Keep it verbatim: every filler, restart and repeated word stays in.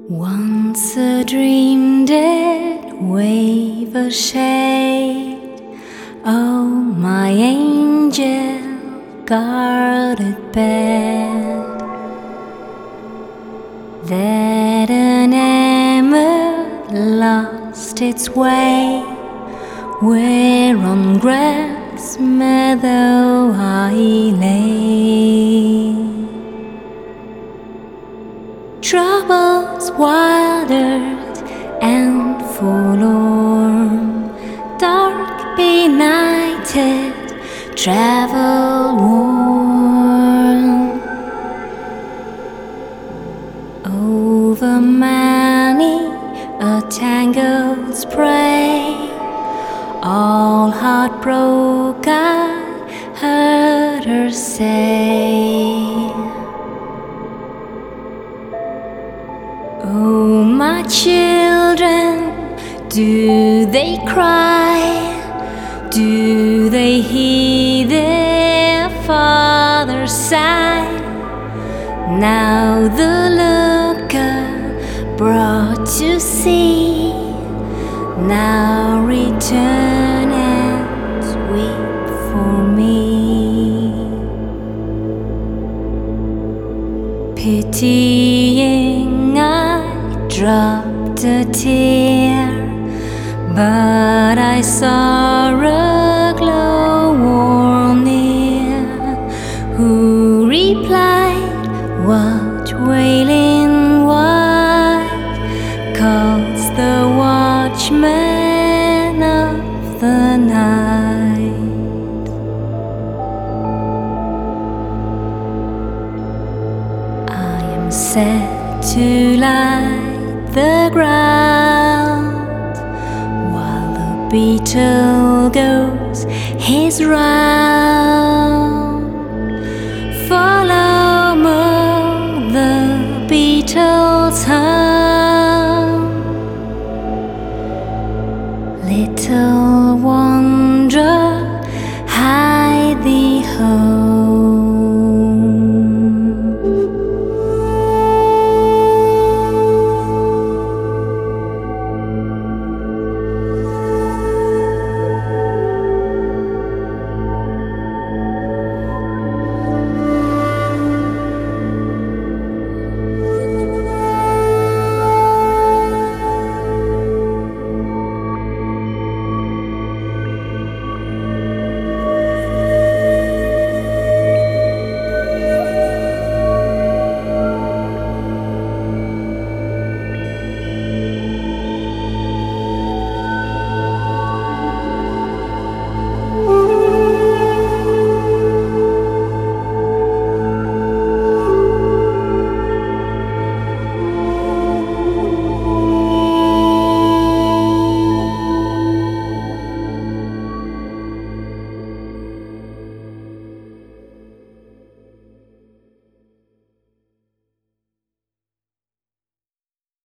Once a dream did wave a shade, oh, my angel guarded bed, that an emmer lost its way, where on grass meadow I lay. Troubles wilder and forlorn, dark benighted, travel worn, over many a tangled spray, all heartbroken, I heard her say, oh, my children, do they cry? Do they hear their father's sigh? Now the looker brought to see, now return and weep for me. Pitying I dropped a tear, but I saw a glow warm near, who replied, what wailing white calls the watchman of the night? I am set to light the ground, while the beetle goes his round. Follow mo the beetle's hum, little one.